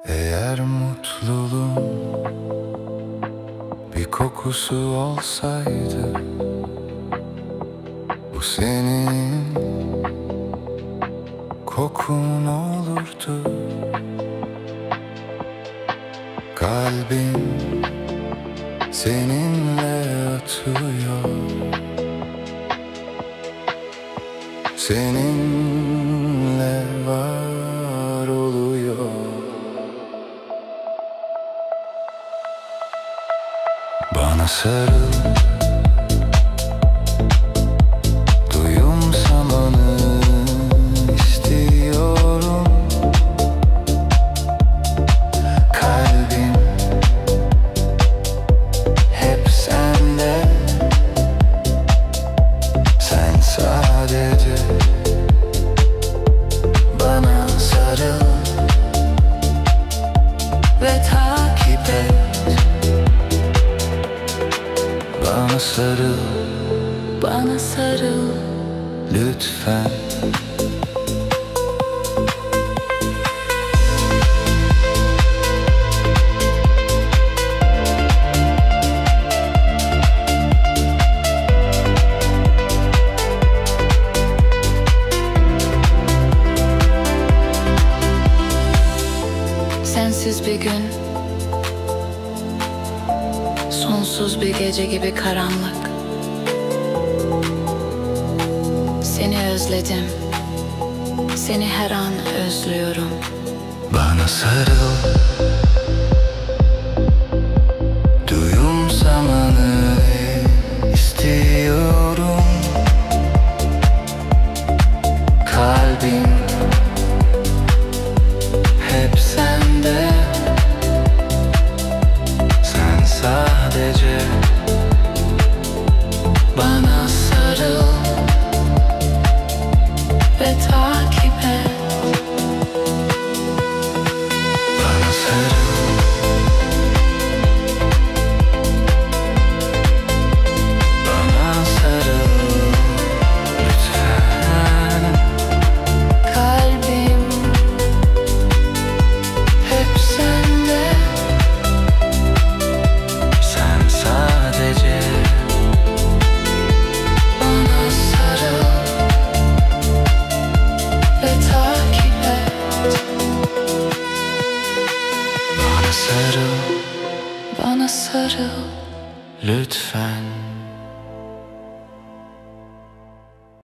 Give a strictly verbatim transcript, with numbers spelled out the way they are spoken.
Eğer mutluluğun bir kokusu olsaydı, bu senin kokun olurdu. Kalbim seninle atıyor, seninle var oluyor. Bana sarıl, duyum samanı istiyorum. Kalbim hep sende, sen sadece bana sarıl ve takip et. Bana sarıl, Bana sarıl, lütfen. sensiz bir gün, sonsuz bir gece gibi karanlık. Seni özledim, seni her an özlüyorum. Bana sarıl, duyum samanı istiyorum. Kalbim hep sende, sen sadece Bana sarıl ve takip et.